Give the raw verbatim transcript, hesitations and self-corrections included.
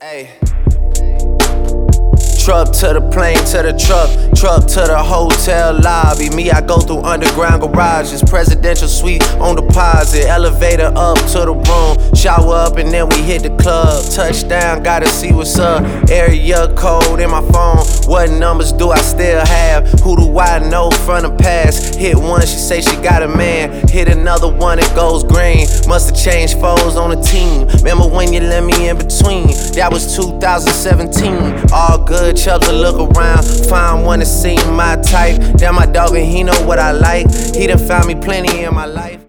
Hey. Truck to the plane, to the truck, truck to the hotel lobby. Me, I go through underground garages, presidential suite on deposit, elevator up to the room, shower up and then we hit the club. Touchdown, gotta see what's up. Area code in my phone, what numbers do I still have? Who do I know from the past? Hit one, she say she got a man. Hit another one, it goes green. Must've changed foes on the team. Remember when you let me in between? That was two thousand seventeen. All good. Chubbs to look around, find one that seem my type. Damn, my dog and he know what I like. He done found me plenty in my life.